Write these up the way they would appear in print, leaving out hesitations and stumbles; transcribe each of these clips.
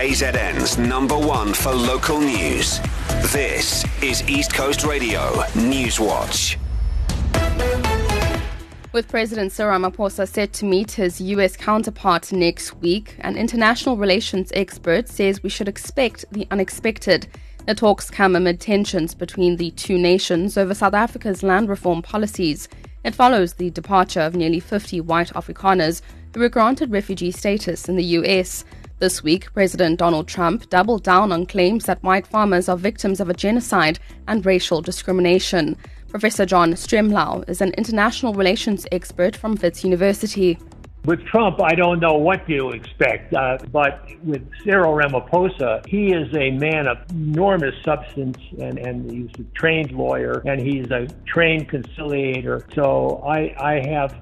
KZN's #1 for local news. This is East Coast Radio News Watch. With President Cyril Ramaphosa set to meet his US counterpart next week, an international relations expert says we should expect the unexpected. The talks come amid tensions between the two nations over South Africa's land reform policies. It follows the departure of nearly 50 white Afrikaners who were granted refugee status in the US. This week, President Donald Trump doubled down on claims that white farmers are victims of a genocide and racial discrimination. Professor John Stremlau is an international relations expert from Wits University. With Trump, I don't know what to expect, but with Cyril Ramaphosa, he is a man of enormous substance, and he's a trained lawyer, and he's a trained conciliator. So I have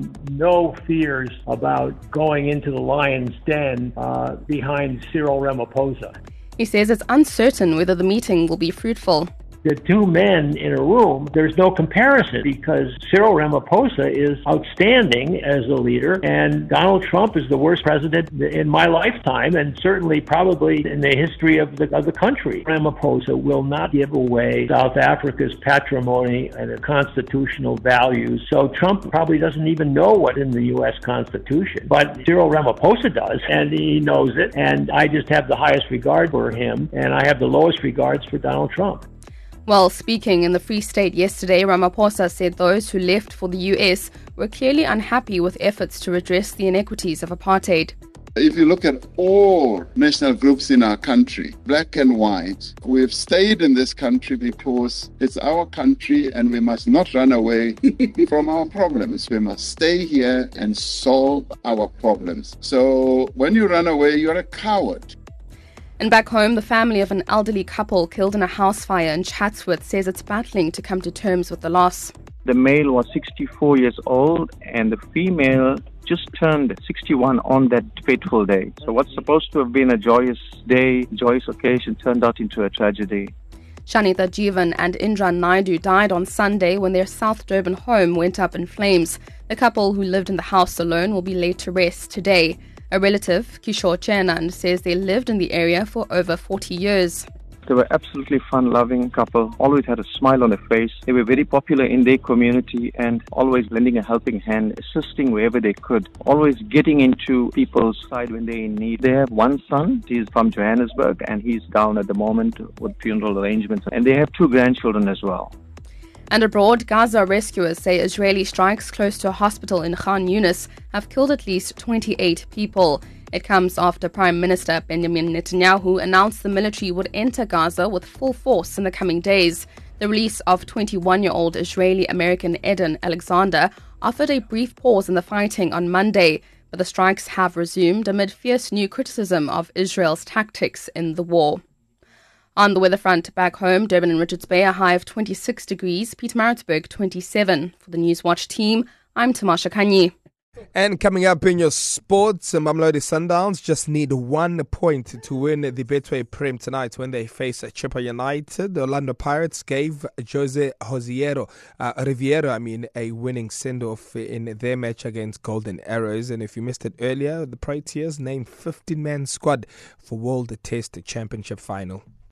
no fears about going into the lion's den behind Cyril Ramaphosa. He says it's uncertain whether the meeting will be fruitful. The two men in a room, there's no comparison because Cyril Ramaphosa is outstanding as a leader, and Donald Trump is the worst president in my lifetime, and certainly probably in the history of the country. Ramaphosa will not give away South Africa's patrimony and the constitutional values, so Trump probably doesn't even know what's in the U.S. Constitution. But Cyril Ramaphosa does, and he knows it, and I just have the highest regard for him, and I have the lowest regards for Donald Trump. While speaking in the Free State yesterday, Ramaphosa said those who left for the US were clearly unhappy with efforts to redress the inequities of apartheid. If you look at all national groups in our country, black and white, we've stayed in this country because it's our country and we must not run away from our problems. We must stay here and solve our problems. So when you run away, you're a coward. And back home, the family of an elderly couple killed in a house fire in Chatsworth says it's battling to come to terms with the loss. The male was 64 years old and the female just turned 61 on that fateful day. So what's supposed to have been a joyous day, joyous occasion, turned out into a tragedy. Shanita Jeevan and Indra Naidu died on Sunday when their South Durban home went up in flames. The couple who lived in the house alone will be laid to rest today. A relative, Kishore Chernan, says they lived in the area for over 40 years. They were absolutely fun-loving couple, always had a smile on their face. They were very popular in their community and always lending a helping hand, assisting wherever they could, always getting into people's side when they're in need. They have one son, he's from Johannesburg, and he's down at the moment with funeral arrangements. And they have 2 grandchildren as well. And abroad, Gaza rescuers say Israeli strikes close to a hospital in Khan Yunis have killed at least 28 people. It comes after Prime Minister Benjamin Netanyahu announced the military would enter Gaza with full force in the coming days. The release of 21-year-old Israeli-American Eden Alexander offered a brief pause in the fighting on Monday, but the strikes have resumed amid fierce new criticism of Israel's tactics in the war. On the weather front back home, Durban and Richards Bay, a high of 26 degrees, Pietermaritzburg 27. For the Newswatch team, I'm Tamasha Kanyi. And coming up in your sports, Mamelodi Sundowns just need 1 point to win the Betway Prem tonight when they face Chippa United. The Orlando Pirates gave Jose Riviero a winning send-off in their match against Golden Arrows. And if you missed it earlier, the Proteas named 15-man squad for World Test Championship final.